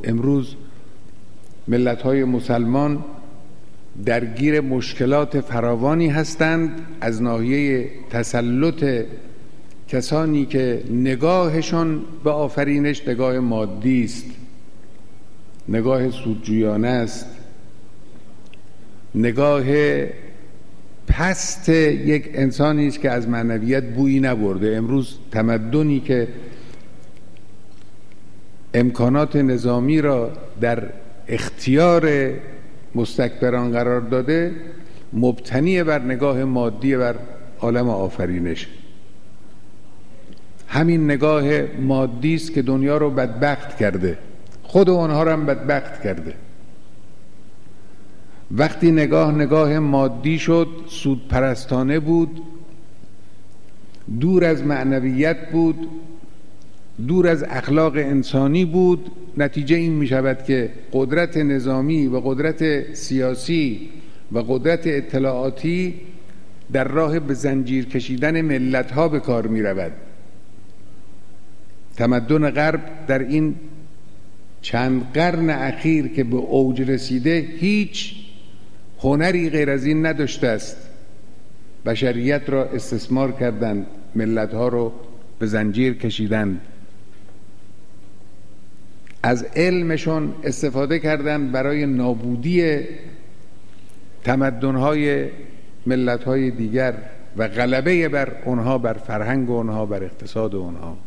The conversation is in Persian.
امروز ملت‌های مسلمان درگیر مشکلات فراوانی هستند از ناحیه تسلط کسانی که نگاهشون به آفرینش نگاه مادی است، نگاه سودجویانه است، نگاه پست یک انسانی است که از معنویت بویی نبرده. امروز تمدنی که امکانات نظامی را در اختیار مستکبران قرار داده مبتنی بر نگاه مادی بر عالم آفرینش. همین نگاه مادی است که دنیا رو بدبخت کرده، خود اونها رو هم بدبخت کرده. وقتی نگاه مادی شد، سودپرستانه بود، دور از معنویت بود، دور از اخلاق انسانی بود، نتیجه این می شود که قدرت نظامی و قدرت سیاسی و قدرت اطلاعاتی در راه به زنجیر کشیدن ملت‌ها به کار می رود. تمدن غرب در این چند قرن اخیر که به اوج رسیده هیچ هنری غیر از این نداشته است. بشریت را استثمار کردند، ملت‌ها رو به زنجیر کشیدند، از علمشون استفاده کردند برای نابودی تمدن‌های ملت‌های دیگر و غلبه بر اونها، بر فرهنگ اونها، بر اقتصاد اونها.